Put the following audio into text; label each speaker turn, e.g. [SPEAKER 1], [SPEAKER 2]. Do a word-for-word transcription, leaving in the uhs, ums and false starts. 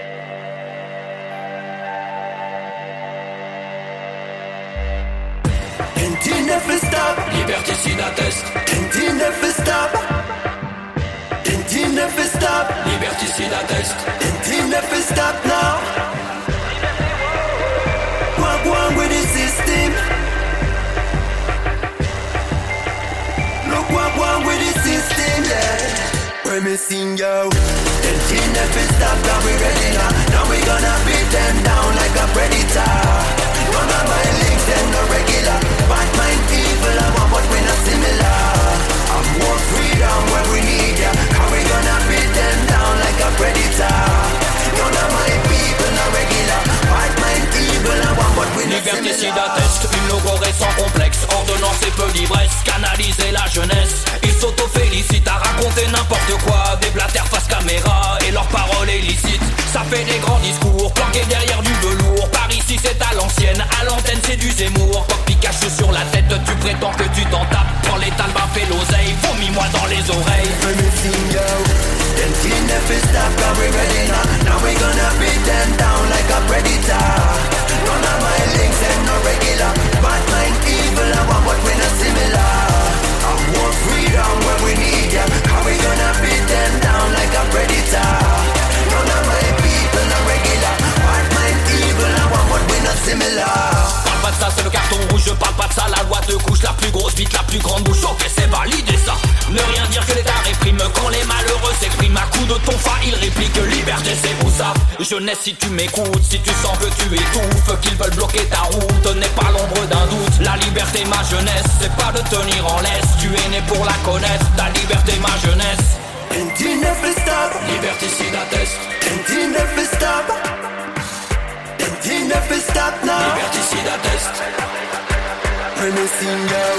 [SPEAKER 1] Can't never stop.
[SPEAKER 2] Liberticide atteste.
[SPEAKER 1] Can't never stop. Can't never stop.
[SPEAKER 2] Liberticide atteste.
[SPEAKER 1] Can't never stop now. Walk one with the system. Look what one with the system, yeah. When me sing yo, can't never stop. Now we ready now. Now we gonna beat them down like a predator. None of my links, them no regular. Bad mind people, I want but we not similar. I'm more freedom when we need ya. How we gonna beat them down like a predator? None of my people no regular. Bad mind people, I want but we not similar.
[SPEAKER 2] Liberticide atteste, une logorée sans complexe. Ordonnance et peu d'ivresse, canaliser la jeunesse. Ils s'auto-félicitent à raconter n'importe quoi. Des blatères face caméra et leurs paroles illicites. Ça fait des grands discours, planqués derrière du velours. Par ici c'est à l'ancienne, à l'antenne c'est du Zemmour. Quand Pikachu sur la tête, tu prétends que tu t'en tapes. Quand les talbins fait l'oseille, vomis-moi dans les oreilles.
[SPEAKER 1] When we sing yo, then team never stop, cause we ready now. Now we gonna beat them down like a predator. None of my links ain't no regular. Bad mind evil, I want but we not similar. I want freedom when we need ya. How we gonna beat them down like a predator? None of my people no regular. Bad mind evil, I want but we not similar.
[SPEAKER 2] Parle pas de ça, c'est le carton rouge, je parle pas de ça. La loi te couche, la plus grosse bite, la plus grande bouche. Ok, c'est validé ça. Ne rien dire que l'État réprime. Quand les malheureux s'expriment à coups de tonfa, ils répliquent liberté, c'est vous ça. Jeunesse, si tu m'écoutes, si tu sens que tu étouffes, qu'ils veulent bloquer ta route, n'aie pas l'ombre d'un doute. La liberté, ma jeunesse, c'est pas de tenir en laisse. Tu es né pour la connaître, ta liberté, ma jeunesse.
[SPEAKER 1] Can't never stop.
[SPEAKER 2] Liberticide atteste.
[SPEAKER 1] Can't never stop. Can't never stop now.
[SPEAKER 2] Liberticide atteste.
[SPEAKER 1] When we sing yo,